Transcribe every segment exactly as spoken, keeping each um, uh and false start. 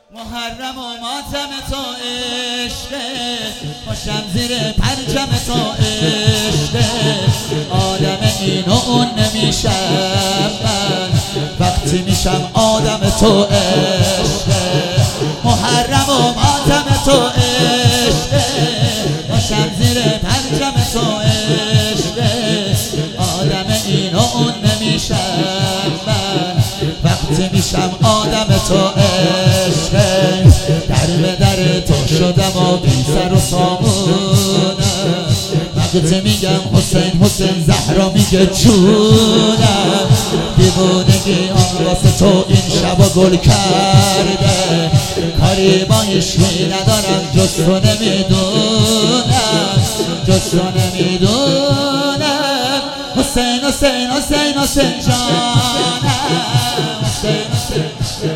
محرم و ماتم تو عشقه، باشم زیر پرچم تو عشقه. آدم این و اون نمیشم من، وقتی میشم آدم تو عشقه. محرم و ماتم تو عشقه، باشم زیر پرچم تو عشقه. آدم این و اون نمیشم من، وقتی میشم آدم تو عشقه. در به در تو شدم و بی سر و سامونم، وقتی میگم حسین حسین زهرا میگه جونم. دیوونگی آن واسه تو این شبا گل کرده، کاری با هیچکی ندارم جز تو نمیدونم، جز تو نمیدونم. حسین حسین حسین حسین جانم، حسین حسین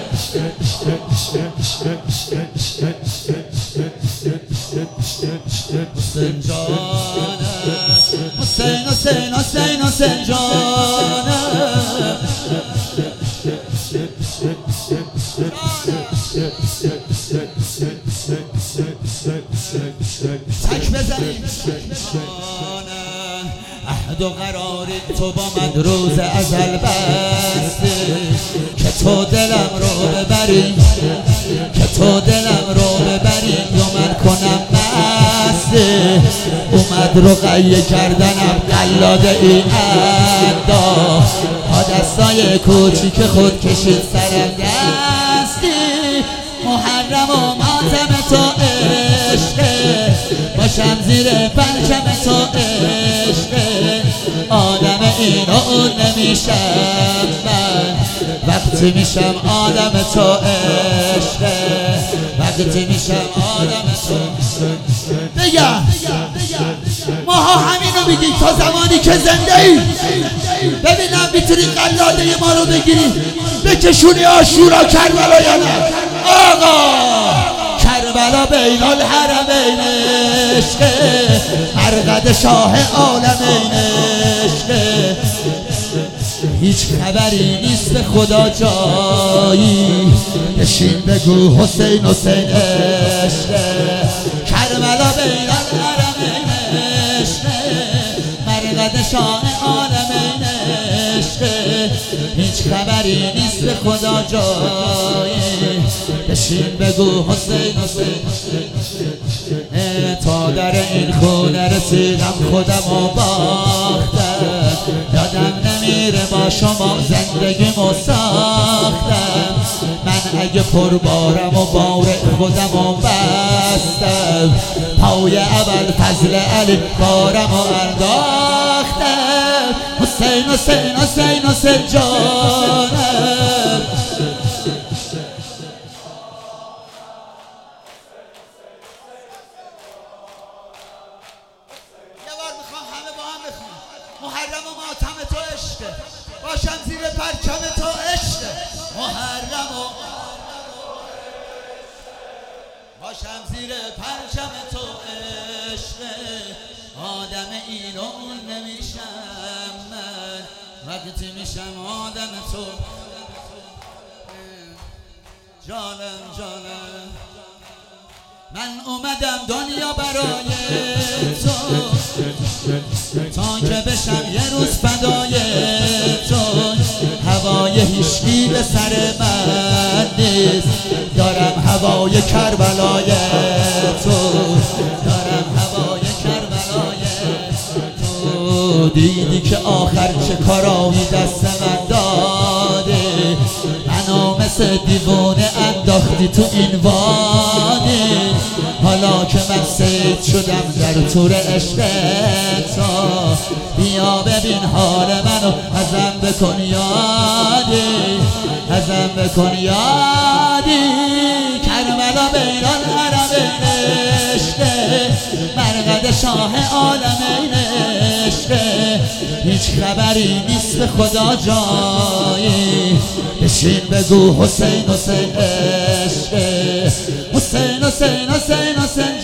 حسین جانم، حسین حسین حسین حسین جانم. تک بزنیم عهد و قراری تو با من روز ازل بستی، که تو دلم رو ببری، که تو دلم رو ببری یا من کنم مستی. اومد رقیه کردنم قلاده ای انداخت، ها دستای کوچیک خود کشید سر دستی. محرم و ماتم تو عشقه، باشم زیر پرچم تو عشقه. آدم این و اون نمیشم من، وقتی میشم آدم تو عشقه. وقتی میشم آدم تو بگم ماها همینو میگیم تا زمانی که زنده ای. ببینم میتونی قلاده ما رو بگیری بکشونی آشورا کربلا یا نه؟ آقا کربلا بین الحرمین عشقه، مرقد شاه عالمین عشقه. هیچ خبری نیست به خدا جایی، بشین بگو حسین حسین عشقه. کربلا بین الحرمین عشقه، مرقد شاه عالمین عشقه. هیچ خبری نیست به خدا جایی، بشین بگو حسین حسین. تا در این خونه رسیدم خودم و باختم، یادم نمیره با شما زندگیمو ساختم. من اگه پربارم و بار خودم و بستم، پای اول فضل علی بارم و انداختم. حسین حسین حسین حسین جانم. محرم و ماتم تو عشقه، باشم زیر پرچم تو عشقه. محرم و باشم زیر پرچم تو عشقه. آدم این و اون نمیشم من، وقتی میشم آدم تو. جانم جانم من اومدم دنیا برای تو، تا که بشم یه روز فدای تو. هوای هیچکی به سر من نیست، دارم هوای کربلای تو، دارم هوای کربلای تو. دیدی که آخر چه کارایی دست من داده، منو مثل دیوانه انداختی تو این وادی. حالا که من سید شدم در طور عشق تو، بیا ببین حال منو ازم بکن یادی، ازم بکن یادی. کربلا بین الحرمین عشقه، مرقد شاه عالمین عشقه. هیچ خبری نیست به خدا جایی، بشین بگو حسین حسین عشقه. حسین حسین حسین حسین